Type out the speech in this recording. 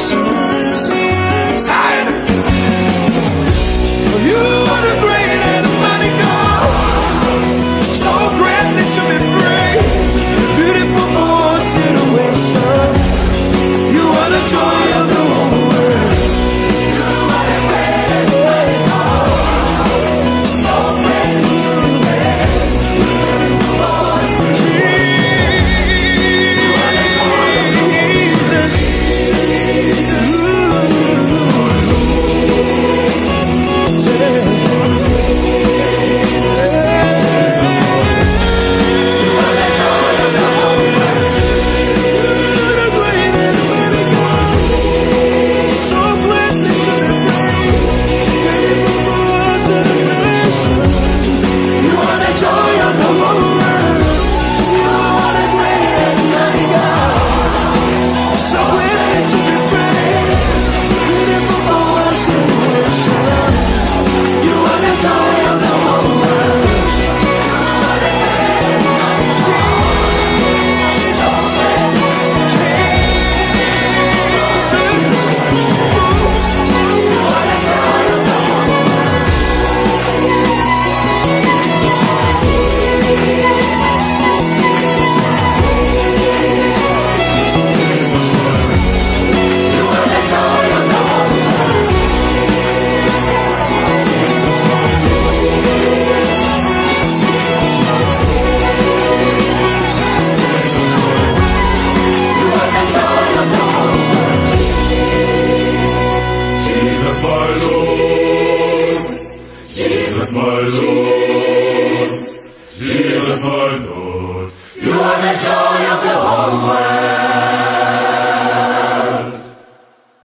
You are the great and mighty God, so greatly to be praised, beautiful for situation. You are the joy of the whole world. You are the great and mighty God, so greatly to be praised, beautiful for situation. You are the joy of the whole world. Jesus. Jesus, my Lord, Jesus, my Lord, you are the joy of